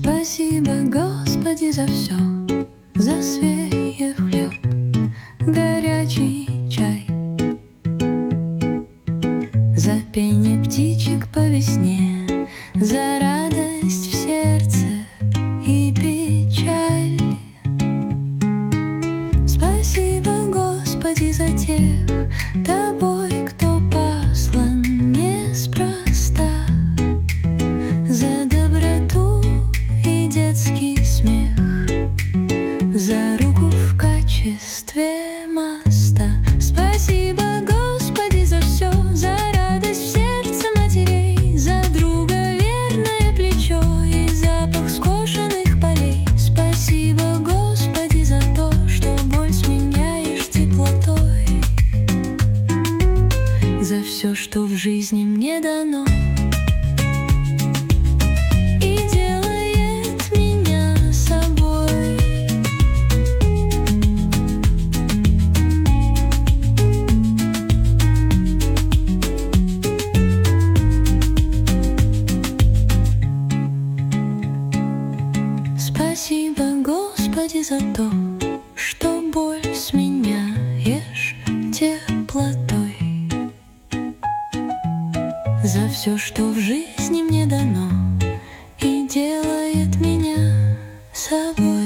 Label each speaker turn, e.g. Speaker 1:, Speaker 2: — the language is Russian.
Speaker 1: Спасибо, Господи, за все, за свежий хлеб, горячий чай, за пение птичек по весне, за радость в сердце и печаль. Спасибо, Господи, за тех тобой, кто послан неспроста, за доброту и детский смех, за руку в качестве моста. Спасибо, Господи, за все, за радость в сердце матерей, за друга верное плечо и запах скошенных полей. Спасибо, Господи, за то, что боль сменяешь теплотой, за все, что в жизни мне дано и делает меня собой. Спасибо, Господи, за то, что боль сменяешь теплотой, за все, что в жизни мне дано и делает меня собой.